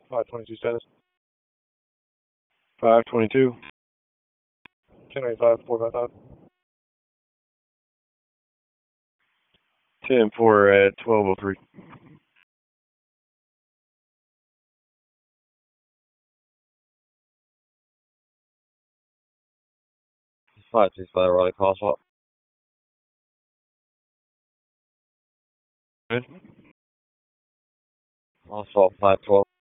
522 status. 522. 1085, 455. 10-4 at 1203. 565, Raleigh crosswalk. Good. Also 512.